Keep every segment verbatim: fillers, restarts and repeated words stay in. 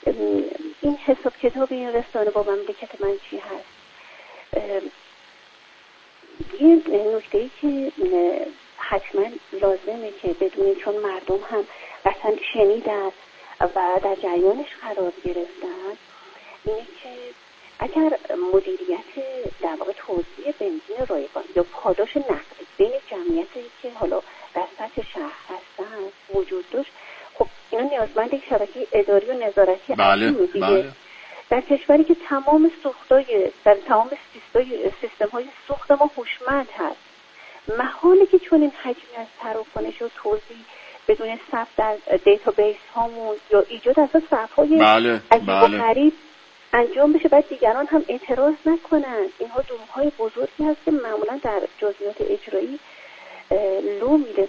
این حساب کتاب این رسانه با مملکت من چی هست. یه نکته‌ای که حتما لازمه که بدونید، چون مردم هم قطعا شنیدن و در جریانش قرار گرفتن، اینه که اگر مدیریت در واقع توزیع بنزین رایگان یا پاداش نقدی بین جمعیتی که حالا در سطح شهر هستن وجود داشت، خب اینا نیازمند یک شبکه اداری و نظارتی بله بله. در کشوری که تمام سوختای در تمام سیستم های سوخت ما هوشمند هست، محاله که چون این حجمی از تراکنش و توزیع بدون ثبت در دیتابیس هامون یا ایجاد اساس صف‌های بله عجیب بله. و غریب انجام بشه، بعد دیگران هم اعتراض نکنن. اینها دروغ‌های بزرگی هست که معمولا در جزئیات اجرایی لو میده.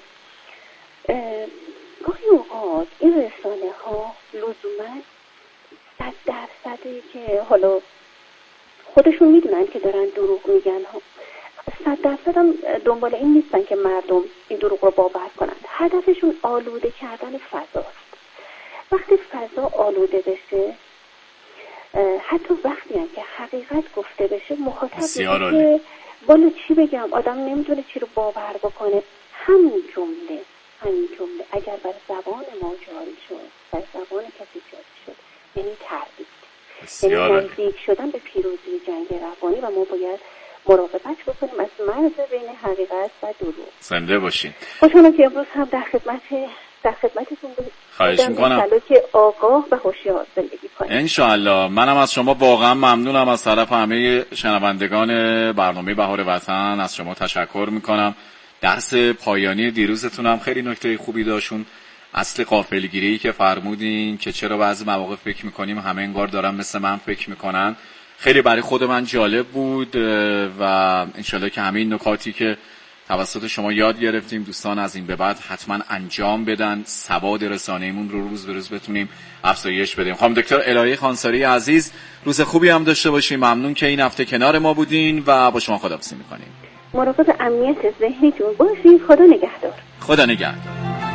گاهی اوقات این رسانه ها لزوما صد درصدی که حالا خودشون میدونن که دارن دروغ میگن ها، صد درصد هم دنبال این نیستن که مردم این دروغ رو باور کنند. هدفشون آلوده کردن فضاست. وقتی فضا آلوده بشه، حتی وقتی هم که حقیقت گفته بشه، مخاطب میگه که والا چی بگم، آدم نمیدونه چی رو باور بکنه. همین جمله همین جمله اگر بر زبان ما جاری شد، بر زبان کسی جاری شد، یعنی تردید، یعنی نزدیک شدن به پیروزی جنگ روانی و ما باید مراقبت بکنیم از مرز بین حقیقت و دروغ. زنده باشین. خوشحالم که امروز هم در خدمت در خدمتتون بودم. خواهش میکنم که آگاه و هوشیار زندگی کنیم انشاءالله. منم از شما واقعا ممنونم. از طرف همه شنوندگان برنامه بهار وطن از شما تشکر میکنم. درس پایانی دیروزتونم خیلی نکته خوبی داشتون. اصل غافلگیری که فرمودین که چرا بعضی مواقع فکر میکنیم همه انگار دارن مثل من فکر میکنن، خیلی برای خود من جالب بود و انشالله که همه این نکاتی که توسط شما یاد گرفتیم دوستان از این به بعد حتما انجام بدن، سواد رسانه‌مون رو روز به روز بتونیم افزایش بدیم. خانم دکتر الهی خانساری عزیز، روز خوبی هم داشته باشیم. ممنون که این هفته کنار ما بودین و با شما خداحافظی می‌کنیم. مراقب امنیت ذهنیتون باشید. خدا نگهدار. خدا نگهدار.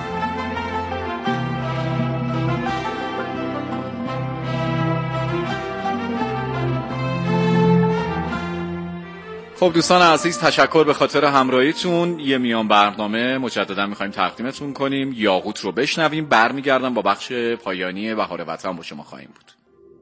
خب دوستان عزیز، تشکر به خاطر همراهیتون. یه میان برنامه مجددا میخوایم تقدیمتون کنیم. یاقوت رو بشنویم، برمیگردم با بخش پایانی بهار وطن با شما خواهیم بود.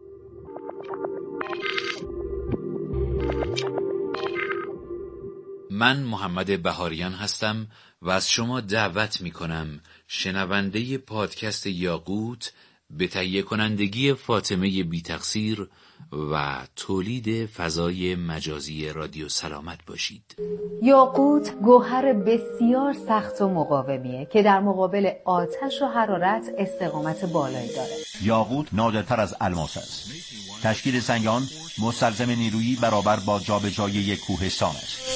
من محمد بهاریان هستم و از شما دعوت میکنم شنونده پادکست یاقوت به تهیه کنندگی فاطمه بی تقصیر و تولید فضای مجازی رادیو سلامت باشید. یاقوت گوهر بسیار سخت و مقاومیه که در مقابل آتش و حرارت استقامت بالایی داره. یاقوت نادرتر از الماس است. تشکیل سنگان مستلزم نیرویی برابر با جابجایی یک کوهستان است.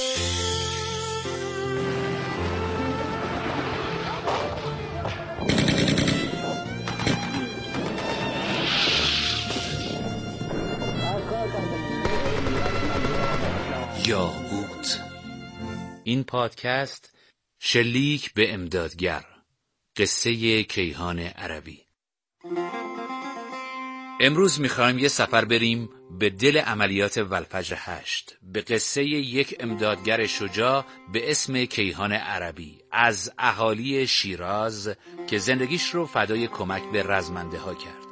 یاقوت. این پادکست شلیک به امدادگر، قصه کیهان عربی. امروز میخوایم یه سفر بریم به دل عملیات ولفجر هشت، به قصه یک امدادگر شجاع به اسم کیهان عربی از اهالی شیراز که زندگیش رو فدای کمک به رزمنده ها کرد.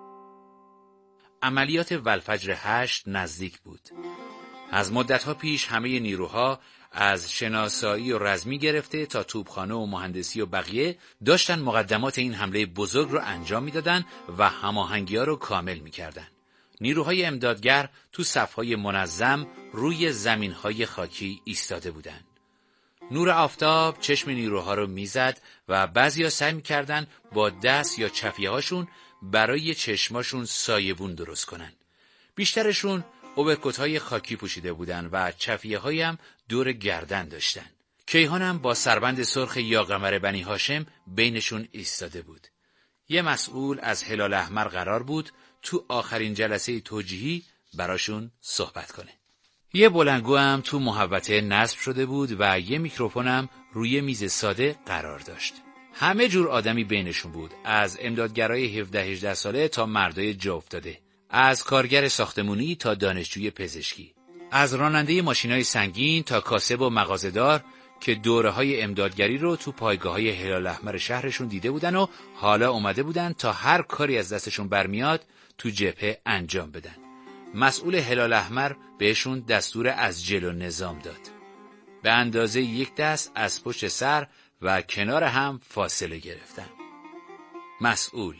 عملیات ولفجر هشت نزدیک بود. از مدتها پیش همه نیروها از شناسایی و رزمی گرفته تا توپخانه و مهندسی و بقیه داشتن مقدمات این حمله بزرگ رو انجام میدادن و هماهنگی‌ها رو کامل میکردن. نیروهای امدادگر تو صف‌های منظم روی زمین‌های خاکی ایستاده بودن. نور آفتاب چشم نیروها رو میزد و بعضیا سعی میکردن با دست یا چفیه‌هاشون برای چشماشون سایبون درست کنن. بیشترشون اوبرکوت‌های خاکی پوشیده بودن و چفیه‌هایی هم دور گردن داشتن. کیهان هم با سربند سرخ یاقمر بنی هاشم بینشون ایستاده بود. یه مسئول از هلال احمر قرار بود تو آخرین جلسه توجیهی براشون صحبت کنه. یه بلندگو هم تو محوطه نصب شده بود و یه میکروفون هم روی میز ساده قرار داشت. همه جور آدمی بینشون بود، از امدادگرای هفده هجده ساله تا مردای جا افتاده، از کارگر ساختمونی تا دانشجوی پزشکی، از راننده ماشینای سنگین تا کاسب و مغازه‌دار که دوره‌های امدادگری رو تو پایگاه‌های هلال احمر شهرشون دیده بودن و حالا اومده بودن تا هر کاری از دستشون برمیاد تو جبهه انجام بدن. مسئول هلال احمر بهشون دستور از جلو نظام داد. به اندازه یک دست از پشت سر و کنار هم فاصله گرفتن. مسئول: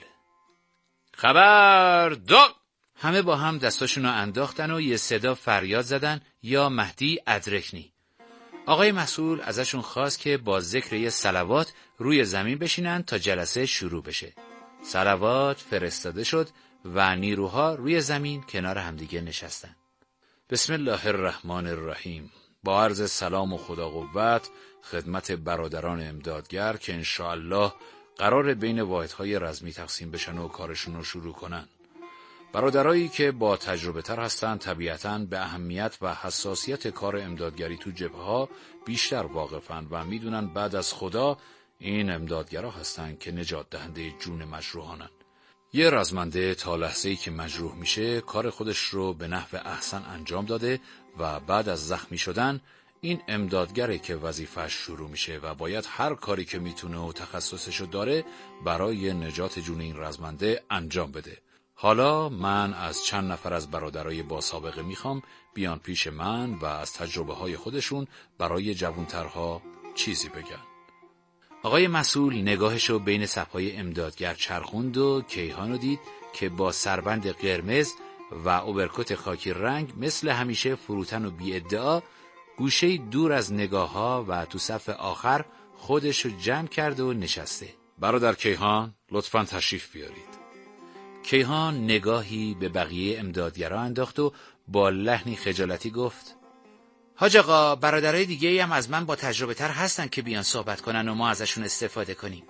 خبر دار! همه با هم دستاشون رو انداختن و یه صدا فریاد زدن: یا مهدی ادرکنی. آقای مسئول ازشون خواست که با ذکر یه صلوات روی زمین بشینن تا جلسه شروع بشه. صلوات فرستاده شد و نیروها روی زمین کنار همدیگه نشستن. بسم الله الرحمن الرحیم. با عرض سلام و خدا قوت خدمت برادران امدادگر که انشاءالله قرار بین واحدهای رزمی تقسیم بشن و کارشون رو شروع کنن. برادرایی که با تجربه تر هستن طبیعتاً به اهمیت و حساسیت کار امدادگری تو جبهه‌ها بیشتر واقفن و میدونن بعد از خدا این امدادگرا هستن که نجات دهنده جون مجروحانن. یه رزمنده تا لحظه‌ای که مجروح میشه کار خودش رو به نحو احسن انجام داده و بعد از زخمی شدن این امدادگره که وظیفه‌اش شروع میشه و باید هر کاری که میتونه و تخصصشو داره برای نجات جون این رزمنده انجام بده. حالا من از چند نفر از برادرای با سابقه میخوام بیان پیش من و از تجربه های خودشون برای جوانترها چیزی بگن. آقای مسئول نگاهشو بین صفهای امدادگر چرخوند و کیهانو دید که با سربند قرمز و اوبرکوت خاکی رنگ مثل همیشه فروتن و بی ادعا گوشه دور از نگاه ها و تو صف آخر خودشو جمع کرد و نشسته. برادر کیهان لطفاً تشریف بیارید. کیهان نگاهی به بقیه امدادگرا انداخت و با لحنی خجالتی گفت: حاج آقا برادرای دیگه هم از من با تجربه تر هستن که بیان صحبت کنن و ما ازشون استفاده کنیم.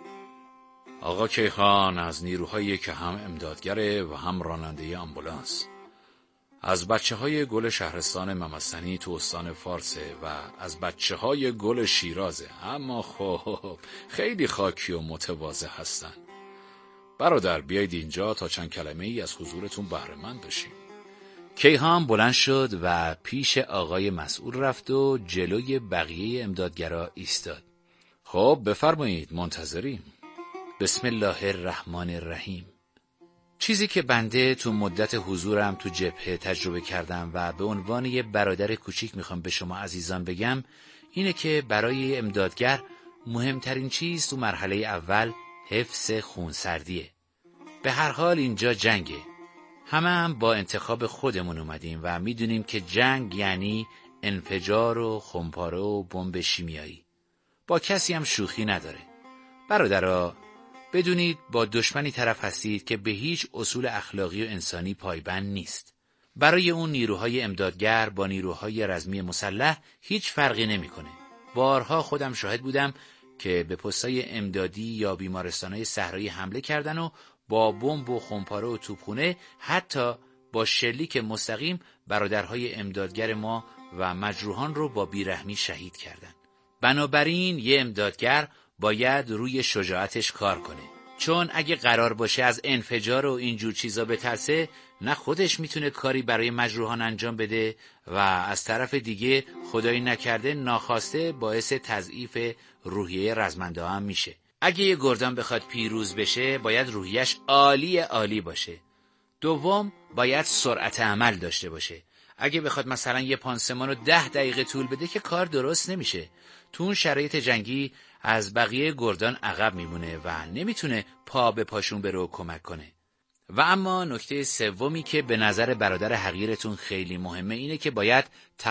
آقا کیهان از نیروهایی که هم امدادگره و هم راننده آمبولانس، از بچه های گل شهرستان ممسنی تو استان فارسه و از بچه های گل شیرازه، اما خب خیلی خاکی و متواضع هستن. برادر بیایید اینجا تا چند کلمه ای از حضورتون بهره مند بشیم. کیهان بلند شد و پیش آقای مسئول رفت و جلوی بقیه امدادگرا ایستاد. خب بفرمایید، منتظریم. بسم الله الرحمن الرحیم. چیزی که بنده تو مدت حضورم تو جبهه تجربه کردم و به عنوان یه برادر کوچیک میخوام به شما عزیزان بگم اینه که برای امدادگر مهمترین چیز تو مرحله اول حفظ خونسردیه. به هر حال اینجا جنگه. همه هم با انتخاب خودمون اومدیم و میدونیم که جنگ یعنی انفجار و خمپاره و بمب شیمیایی. با کسی هم شوخی نداره. برادرها بدونید با دشمنی طرف هستید که به هیچ اصول اخلاقی و انسانی پایبند نیست. برای اون نیروهای امدادگر با نیروهای رزمی مسلح هیچ فرقی نمیکنه. بارها خودم شاهد بودم که به پستای امدادی یا بیمارستانهای صحرایی حمله کردن و با بمب و خمپاره و توپخونه حتی با شلیک مستقیم برادرهای امدادگر ما و مجروحان رو با بیرحمی شهید کردن. بنابراین یه امدادگر باید روی شجاعتش کار کنه، چون اگه قرار باشه از انفجار و اینجور چیزا بترسه نه خودش میتونه کاری برای مجروحان انجام بده و از طرف دیگه خدایی نکرده ناخواسته باعث تضعیف روحیه رزمنده هم میشه. اگه یه گردان بخواد پیروز بشه باید روحیش عالی عالی باشه. دوم باید سرعت عمل داشته باشه. اگه بخواد مثلا یه پانسمان رو ده دقیقه طول بده که کار درست نمیشه. تو اون شرایط جنگی از بقیه گردان عقب میمونه و نمیتونه پا به پاشون بره و کمک کنه. و اما نکته سومی که به نظر برادر حقیرتون خیلی مهمه اینه که باید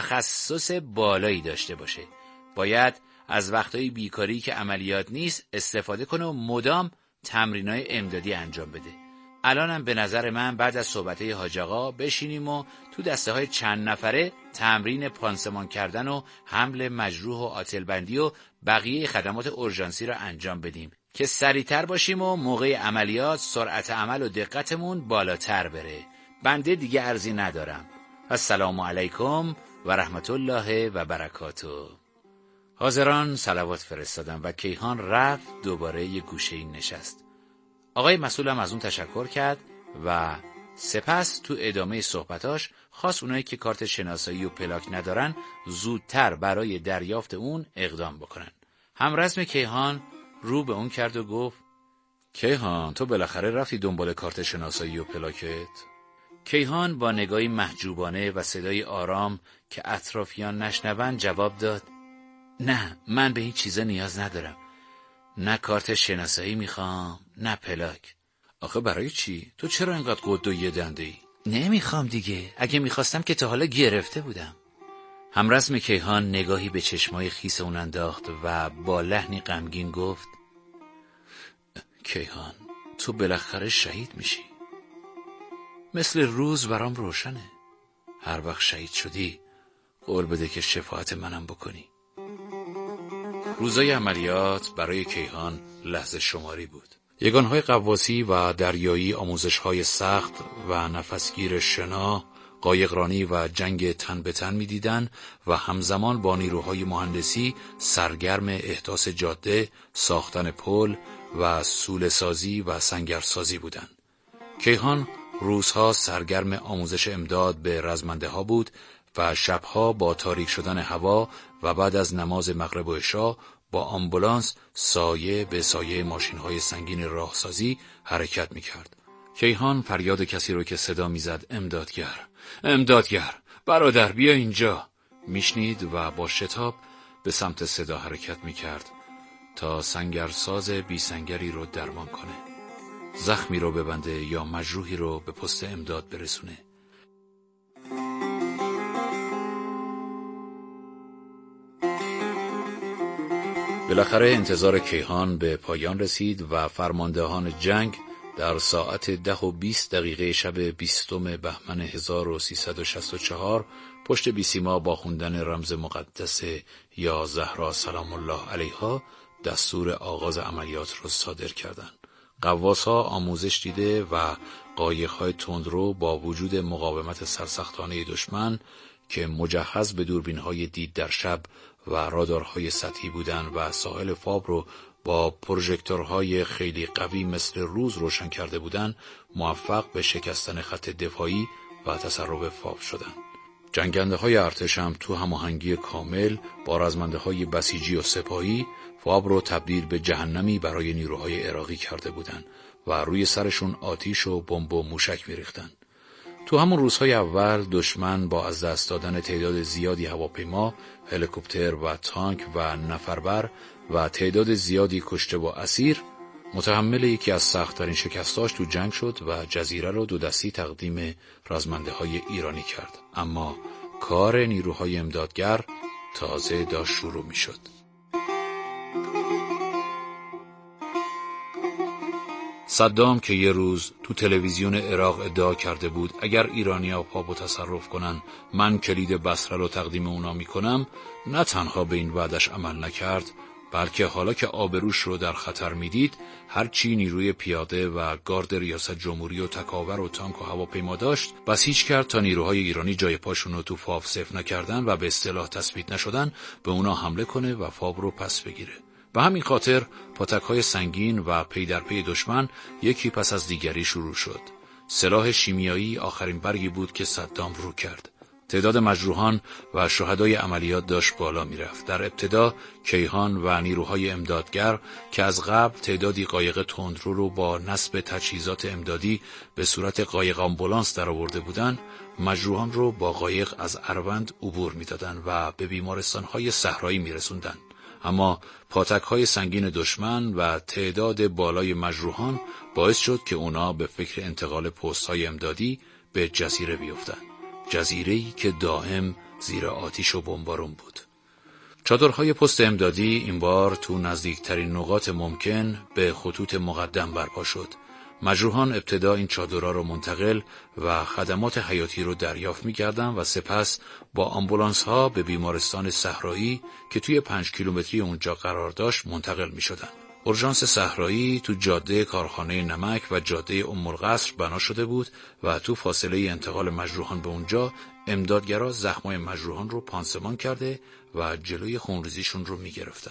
تخصص بالایی داشته باشه. باید از وقتهای بیکاری که عملیات نیست استفاده کنه و مدام تمرینای امدادی انجام بده. الانم به نظر من بعد از صحبتهای حاج آقا بشینیم و تو دسته های چند نفره تمرین پانسمان کردن و حمل مجروح و آتلبندی و بقیه خدمات اورژانسی را انجام بدیم که سریعتر باشیم و موقع عملیات سرعت عمل و دقتمون بالاتر بره. بنده دیگه عرضی ندارم. السلام علیکم و رحمت الله و برکاته. حاضران صلوات فرستادن و کیهان رفت دوباره یه گوشه‌ای نشست. آقای مسئولم از اون تشکر کرد و سپس تو ادامه صحبتاش خواست اونایی که کارت شناسایی و پلاک ندارن زودتر برای دریافت اون اقدام بکنن. همرزم کیهان رو به اون کرد و گفت: کیهان، تو بالاخره رفتی دنبال کارت شناسایی و پلاکت؟ کیهان با نگاهی محجوبانه و صدای آرام که اطرافیان نشنون جواب داد: نه، من به این چیزا نیاز ندارم. نه کارت شناسایی میخوام، نه پلاک. آخه برای چی؟ تو چرا اینقدر قد و یه دنده ای؟ نمیخوام دیگه. اگه میخواستم که تا حالا گرفته بودم. همرزم کیهان نگاهی به چشمای خیس اون انداخت و با لحنی غمگین گفت: کیهان، تو بالاخره شهید میشی. مثل روز برام روشنه. هر وقت شهید شدی قول بده که شفاعت منم بکنی. روزای عملیات برای کیهان لحظه شماری بود. یگانهای قواسی و دریایی آموزش‌های سخت و نفسگیر شنا، قایقرانی و جنگ تن به تن می‌دیدن و همزمان با نیروهای مهندسی سرگرم احداث جاده، ساختن پل و سوله‌سازی و سنگرسازی بودند. کیهان روزها سرگرم آموزش امداد به رزمنده ها بود و شبها با تاریک شدن هوا و بعد از نماز مغرب و عشا با آمبولانس سایه به سایه ماشین‌های سنگین راهسازی حرکت می‌کرد. کیهان فریاد کسی رو که صدا می‌زد امدادگر، امدادگر، برادر بیا اینجا، میشنید و با شتاب به سمت صدا حرکت می‌کرد تا سنگرساز بی سنگری رو درمان کنه، زخمی رو ببنده یا مجروحی رو به پست امداد برسونه. بالاخره انتظار کیهان به پایان رسید و فرماندهان جنگ در ساعت ده و بیست دقیقه شب بیستم بهمن هزار و سیصد و شصت و چهار پشت بیسیما با خوندن رمز مقدس یا زهرا سلام الله علیها دستور آغاز عملیات را صادر کردند. قواس‌ها آموزش دیده و قایق‌های تندرو با وجود مقاومت سرسختانه دشمن که مجهز به دوربین‌های دید در شب و رادارهای سطحی بودند و ساحل فاب رو با پروژکتورهای خیلی قوی مثل روز روشن کرده بودند، موفق به شکستن خط دفاعی و تصرف فاب شدند. جنگنده‌های ارتش هم تو هماهنگی کامل با رزمنده‌های بسیجی و سپاهی فاب رو تبدیل به جهنمی برای نیروهای عراقی کرده بودند و روی سرشون آتیش و بمب و موشک می‌ریختند. تو همون روزهای اول دشمن با از دست دادن تعداد زیادی هواپیما، هلیکوپتر و تانک و نفربر و تعداد زیادی کشته و اسیر متحمل یکی از سخت‌ترین شکستاش تو جنگ شد و جزیره رو دو دستی تقدیم رزمنده‌های ایرانی کرد. اما کار نیروهای امدادگر تازه داشت شروع می‌شد. صدام که یه روز تو تلویزیون عراق ادعا کرده بود اگر ایرانی‌ها پا تصرف کنن من کلید بصره رو تقدیم اونا میکنم، نه تنها به این وعدش عمل نکرد، بلکه حالا که آبروش رو در خطر میدید هرچی نیروی پیاده و گارد ریاست جمهوری و تکاور و تانک و هواپیما داشت بسیج کرد تا نیروهای ایرانی جای پاشون رو تو فاب صفر نکردن و به اصطلاح تثبیت نشدن به اونا حمله کنه و فاب رو پس بگیره. به همین خاطر پاتک‌های سنگین و پی در پی دشمن یکی پس از دیگری شروع شد. سلاح شیمیایی آخرین برگی بود که صدام رو کرد. تعداد مجروحان و شهدای عملیات داشت بالا می رفت. در ابتدا کیهان و نیروهای امدادگر که از قبل تعدادی قایق تندرو رو با نصب تجهیزات امدادی به صورت قایق آمبولانس در آورده بودند، مجروحان رو با قایق از اروند عبور می دادن و به بیمارستان‌های صحرایی می رسوندن. اما پاتک‌های سنگین دشمن و تعداد بالای مجروحان باعث شد که اونا به فکر انتقال پست‌های امدادی به جزیره بیفتند. جزیره‌ای که دائم زیر آتش و بمبارون بود. چادرهای پست امدادی این بار تو نزدیکترین نقاط ممکن به خطوط مقدم برپا شد. مجروحان ابتدا این چادرها رو منتقل و خدمات حیاتی رو دریافت می‌کردند و سپس با آمبولانس‌ها به بیمارستان صحرایی که توی پنج کیلومتری اونجا قرار داشت منتقل می‌شدند. اورژانس صحرایی تو جاده کارخانه نمک و جاده ام القصر بنا شده بود و تو فاصله انتقال مجروحان به اونجا امدادگرا زخمای مجروحان رو پانسمان کرده و جلوی خونریزیشون رو میگرفتن.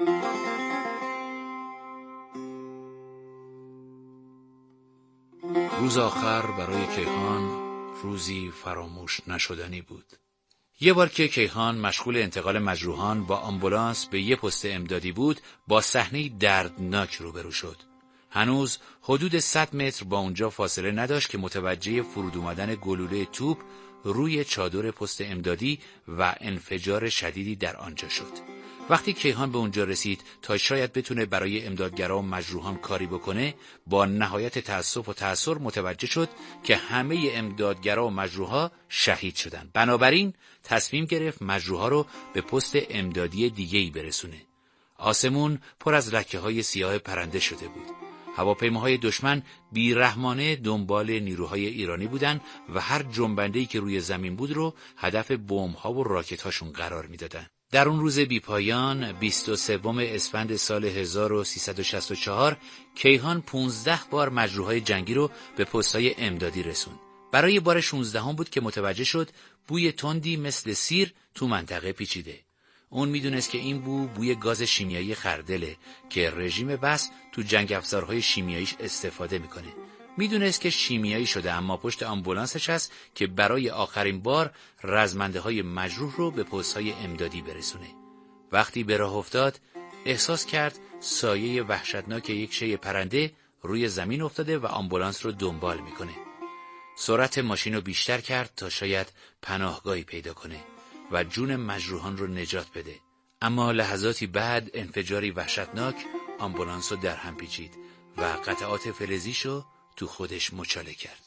روز آخر برای کیهان روزی فراموش نشدنی بود. یه بار که کیهان مشغول انتقال مجروحان با آمبولانس به یه پست امدادی بود، با صحنه‌ای دردناک روبرو شد. هنوز حدود صد متر با اونجا فاصله نداشت که متوجه فرود اومدن گلوله توپ روی چادر پست امدادی و انفجار شدیدی در آنجا شد. وقتی کیهان به اونجا رسید تا شاید بتونه برای امدادگرا و مجروحان کاری بکنه، با نهایت تأسف و تأثر متوجه شد که همه امدادگرا و مجروحا شهید شدن. بنابراین تصمیم گرفت مجروحا رو به پست امدادی دیگه‌ای برسونه. آسمون پر از لکه‌های سیاه پرنده شده بود. هواپیماهای دشمن بیرحمانه دنبال نیروهای ایرانی بودن و هر جنبنده‌ای که روی زمین بود رو هدف بمب‌ها و راکت‌هاشون قرار می‌دادن. در اون روز بیپایان بیست و سوم اسفند سال هزار و سیصد و شصت و چهار کیهان پانزده بار مجروحای جنگی رو به پست‌های امدادی رسوند. برای بار شانزدهم بود که متوجه شد بوی تندی مثل سیر تو منطقه پیچیده. اون میدونست که این بو بوی گاز شیمیایی خردله که رژیم بس تو جنگ افزارهای شیمیاییش استفاده میکنه. میدونست که شیمیایی شده، اما پشت آمبولانسش هست که برای آخرین بار رزمنده های مجروح رو به پست‌های امدادی برسونه. وقتی به راه افتاد احساس کرد سایه وحشتناک یک شی پرنده روی زمین افتاده و آمبولانس رو دنبال میکنه. سرعت ماشین رو بیشتر کرد تا شاید پناهگاهی پیدا کنه و جون مجروحان رو نجات بده. اما لحظاتی بعد انفجاری وحشتناک آمبولانس رو در هم پیچید و قطعات فلزیشو تو خودش مچاله کرد.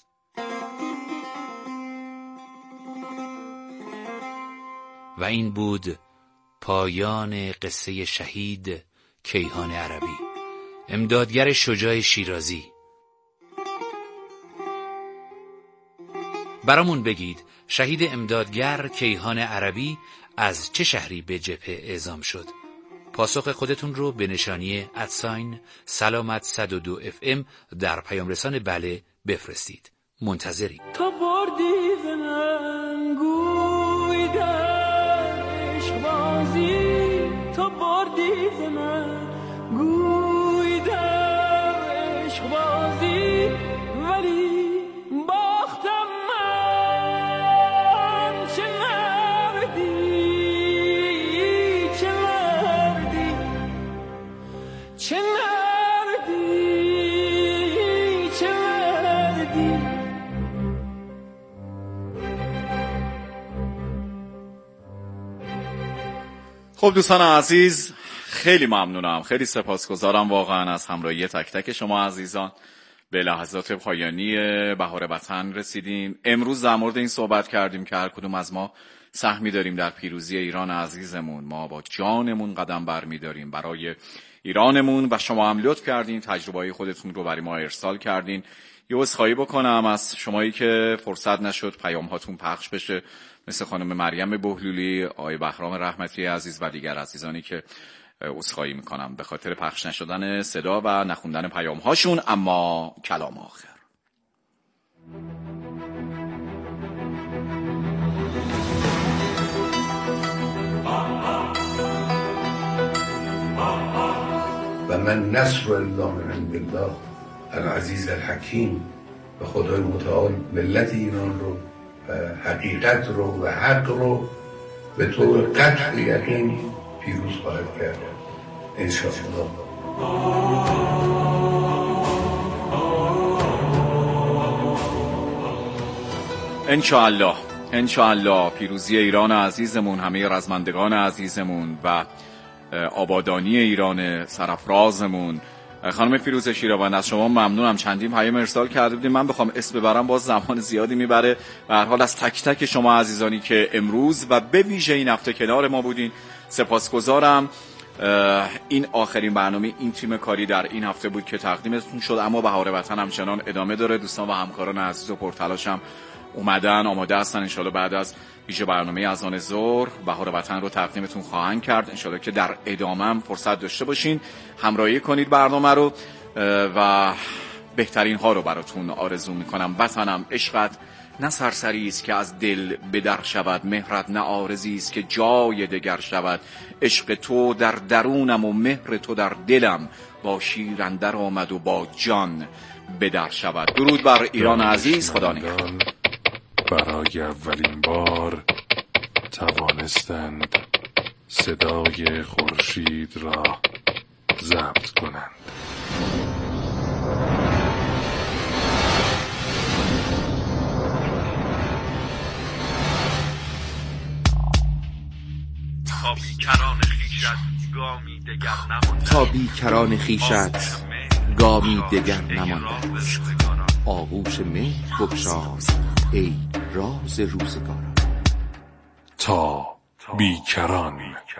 و این بود پایان قصه شهید کیهان عربی، امدادگر شجاع شیرازی. برامون بگید شهید امدادگر کیهان عربی از چه شهری به جبهه اعزام شد؟ پاسخ خودتون رو به نشانی ادساین سلامت صد و دو اف ام در پیام رسان بله بفرستید. منتظری. تو بردی ز من گوی در عشق بازی، تو بردی ز من گوی در عشق بازی، ولی باختم من چه نردی چه نردی چه نردی چه نردی. خب دوستان عزیز، خیلی ممنونم، خیلی سپاسگزارم واقعا از همراهی تک تک شما عزیزان. به لحظات پایانی بهار وطن رسیدیم. امروز در مورد این صحبت کردیم که هر کدوم از ما سهمی داریم در پیروزی ایران عزیزمون. ما با جانمون قدم برمی‌داریم برای ایرانمون و شما هم لطف کردین تجربه‌های خودتون رو برای ما ارسال کردین. یه عذرخواهی بکنم از شمایی که فرصت نشد پیام هاتون پخش بشه، مثل خانم مریم بهلولی، آقای بهرام رحمتی عزیز و دیگر عزیزانی که عذرخواهی میکنم به خاطر پخش نشدن صدا و نخوندن پیام هاشون. اما کلام آخر. و من نصر الله من عند الله العزیز الحکیم، و خدای متعال ملت ایران رو و حقیقت رو و حق رو به طور قطع یقین پیروز خواهد کرد انشاءالله. انشاءالله انشاءالله پیروزی ایران عزیزمون، همه رزمندگان عزیزمون و آبادانی ایران سرافرازمون. خانم فیروز شیروان از شما ممنونم، چندین پیام ارسال کرده بودیم، من بخوام اسم ببرم باز زمان زیادی میبره. به هر حال از تک تک شما عزیزانی که امروز و به ویژه این هفته کنار ما بودین سپاسگزارم. این آخرین برنامه این تیم کاری در این هفته بود که تقدیمتون شد، اما بهار وطن همچنان ادامه داره. دوستان و همکاران عزیز و پرتلاشم اومدن آماده هستن انشالله بعد از ویژه برنامه اذان ظهر بهار وطن رو تقدیمتون خواهند کرد. انشالله که در ادامه هم فرصت داشته باشین همراهی کنید برنامه رو و بهترین ها رو براتون آرزو میکنم. وطنم عشقت نه سرسری است که از دل بدر شود، مهرت نه عارضی است که جای دگر شود. عشق تو در درونم و مهر تو در دلم، با شیر اندر آمد و با جان بدر شود. درود بر ایران عزیز. خدا نگهدار. برای اولین بار توانستند صدای خورشید را ضبط کنند. تا بیکران خیشت گامی دگر نمانده، تا بیکران خیشت گامی دگر نمانده است. آغوش مهر بگشای ای راز روزگاران. تا بیکران.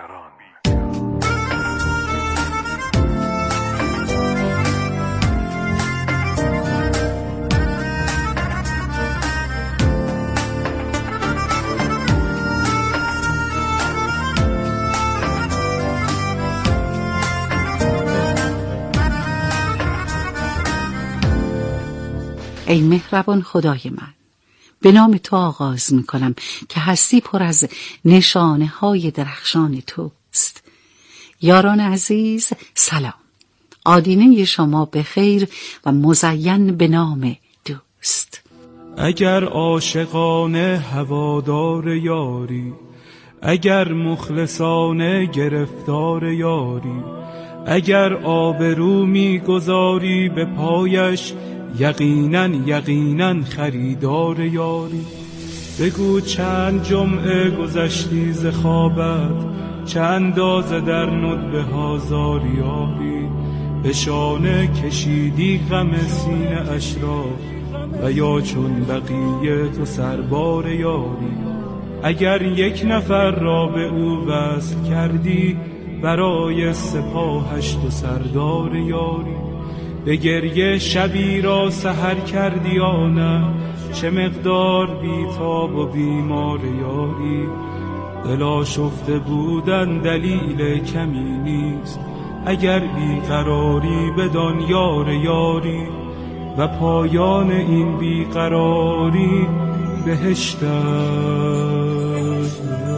ای مهربان خدای من، به نام تو آغاز می کنم که هستی پر از نشانه های درخشان توست. یاران عزیز سلام. آدینه شما به خیر و مزین به نام دوست. اگر عاشقانه هوادار یاری، اگر مخلصانه گرفتار یاری، اگر آبرو می گذاری به پایش، یقینا یقینا خریدار یاری. بگو چند جمعه گذشتی ز خوابت، چند اندازه در ندبه ها زاریاری. به شانه کشیدی غم سینه اش را، و یا چون بقیه تو سربار یاری. اگر یک نفر را به او وصل کردی، برای سپاهش تو سردار یاری. به گریه شبی را سحر کردی یا نه، چه مقدار بیتاب و بیمار یاری. دلا شفته بودن دلیل کمی نیست، اگر بیقراری بدان یار یاری. و پایان این بیقراری بهشت است،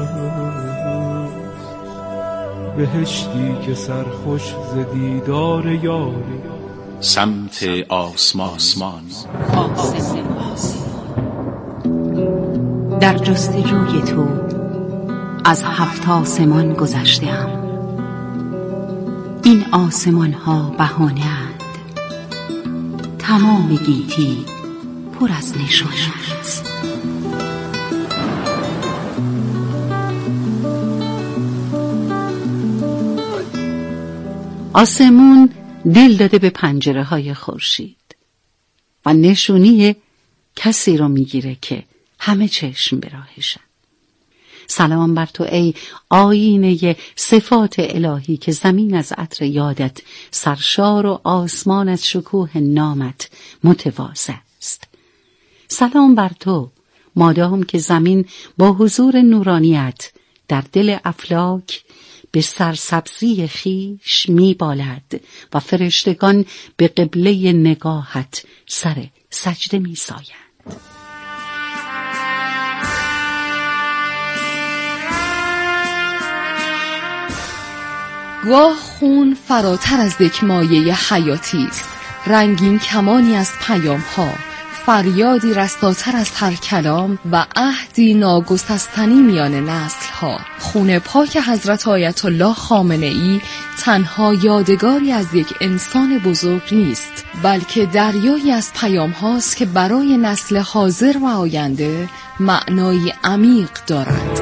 بهشتی که سرخوش ز دیدار یاری. سمت آسمان. در جستجوی تو از هفت آسمان گذشته‌ام. این آسمان ها بهانه اند، تمام گیتی پر از نشانه است. آسمون دل داده به پنجره های خورشید و نشونی کسی رو میگیره که همه چشم به راهشن. سلام بر تو ای آینه صفات الهی که زمین از عطر یادت سرشار و آسمان از شکوه نامت متواضع است. سلام بر تو مادام که زمین با حضور نورانیت در دل افلاک به سرسبزی خیش میبالد و فرشتگان به قبله نگاهت سر سجده میسایند. گاه خون فراتر از یک مایه حیاتی است، رنگین کمانی از پیام ها، فریادی رستاتر از هر کلام و عهدی ناگسستنی میان نسل ها. خون پاک حضرت آیت الله خامنه ای تنها یادگاری از یک انسان بزرگ نیست، بلکه دریایی از پیام هاست که برای نسل حاضر و آینده معنای عمیق دارند.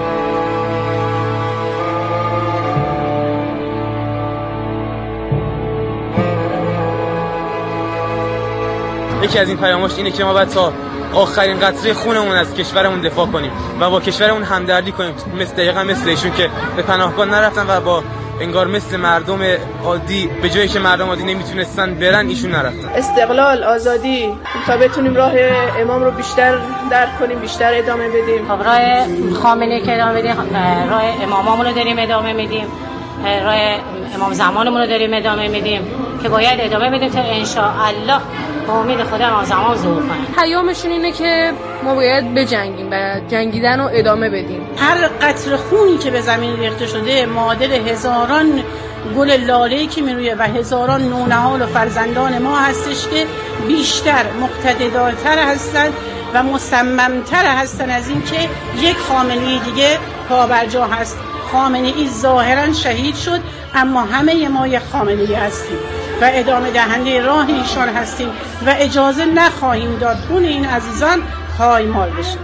یکی از این پیاماش اینه که ما باید تا آخرین قطره خونمون از کشورمون دفاع کنیم و با کشورمون همدردی کنیم، مثل دقیقا مثل ایشون که به پناهگاه نرفتن و با انگار مثل مردم عادی به جایی که مردم عادی نمیتونستن برن ایشون نرفتن. استقلال، آزادی تا بتونیم راه امام رو بیشتر درک کنیم، بیشتر ادامه بدیم. راه خامنه‌ای که ادامه بدیم، راه امامامون رو داریم ادامه میدیم، راه امام زمانمون رو داریم ادامه میدیم که باید ادامه بدیم تا ان شاء الله با امید خدا امام زمان ظهور کنه. پیامشون اینه که ما باید بجنگیم و جنگیدن رو ادامه بدیم. هر قطره خونی که به زمین ریخته شده معادل هزاران گل لاله‌ای که میرویه و هزاران نونهال و فرزندان ما هستش که بیشتر مقتدرتر هستن و مصممتر هستن از این که یک خامنه‌ای دیگه پابرجا هست. خامنه‌ای ظاهرا شهید شد اما همه ما یک خامنه‌ای هستیم و ادامه دهنده راه ایشان هستیم و اجازه نخواهیم داد خون این عزیزان پایمال بشه.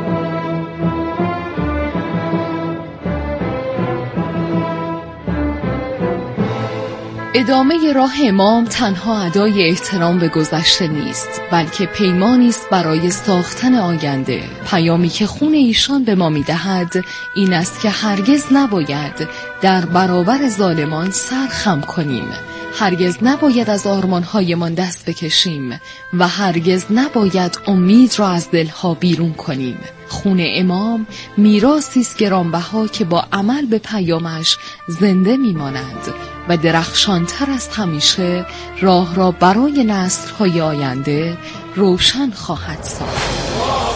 ادامه راه امام تنها ادای احترام به گذشته نیست، بلکه پیمانی است برای ساختن آینده. پیامی که خون ایشان به ما می‌دهد این است که هرگز نباید در برابر ظالمان سر خم کنیم، هرگز نباید از آرمان‌هایمان دست بکشیم و هرگز نباید امید را از دلها بیرون کنیم. خون امام میراثی است گرانبها که با عمل به پیامش زنده میماند و درخشانتر از همیشه راه را برای نسل‌های آینده روشن خواهد ساخت.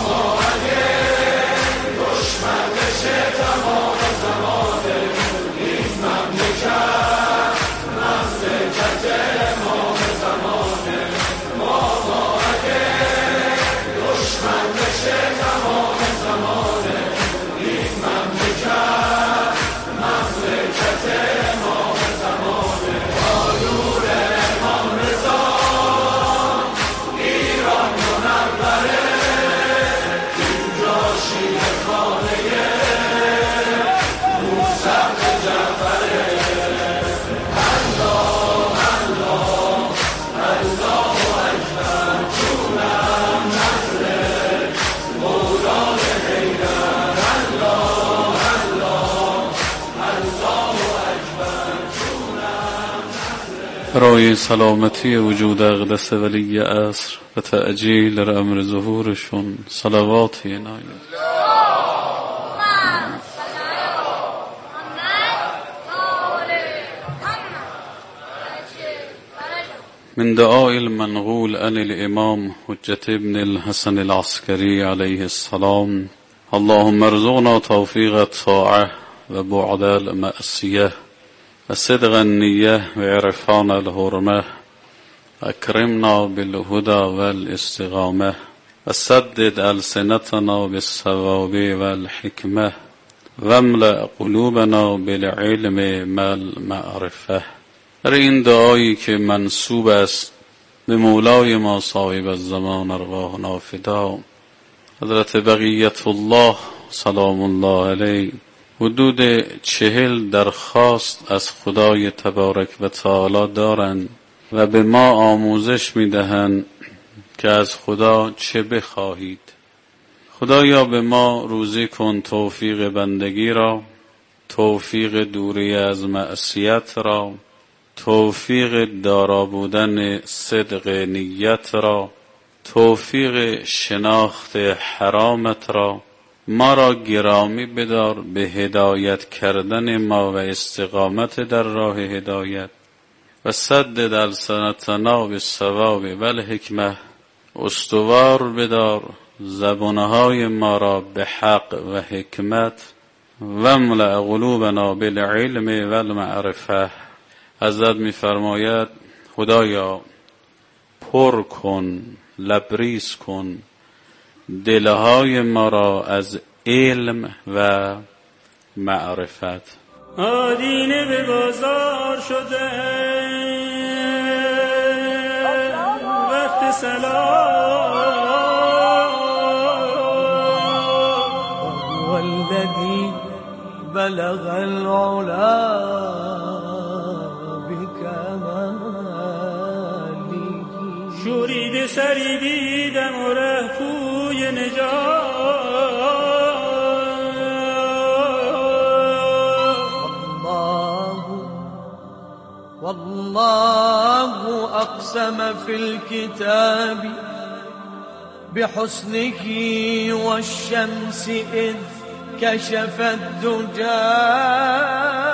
برای سلامتی وجود اقدس ولی عصر و تعجیل امر ظهورشون صلوات عنایت. من دعاء المنقول عن الامام حجة ابن الحسن العسكري عليه السلام: اللهم ارزقنا توفيق الطاعة وبعد المعصية وصدق النية وعرفان الحرمة، أكرمنا بالهدى والاستقامة، وسدد ألسنتنا بالصواب والحكمة، واملأ قلوبنا بالعلم والمعرفة. در این دعایی که منسوب است به مولای ما صاحب الزمان ارواحنا فدا حضرت بقیت الله سلام الله علیه حدود چهل درخواست از خدای تبارک و تعالی دارند و به ما آموزش میدهند که از خدا چه بخواهید. خدایا به ما روزی کن توفیق بندگی را، توفیق دوری از معصیت را، توفیق دارا بودن صدق نیت را، توفیق شناخت حرامت را. ما را گرامی بدار به هدایت کردن ما و استقامت در راه هدایت و سدد السنتنا بالصواب والحکمة. استوار بدار زبانهای ما را به حق و حکمت و املأ قلوبنا بالعلم والمعرفة. حضرت می فرماید خدایا پر کن، لبریز کن دلهای ما را از علم و معرفت. آدینه به بازار شده وقت سلام، والذی بلغ العلا بکمالی. شورید سری دیدم و ره کوی نجات، في الكتاب بحسنه والشمس إذ كشفت دجاها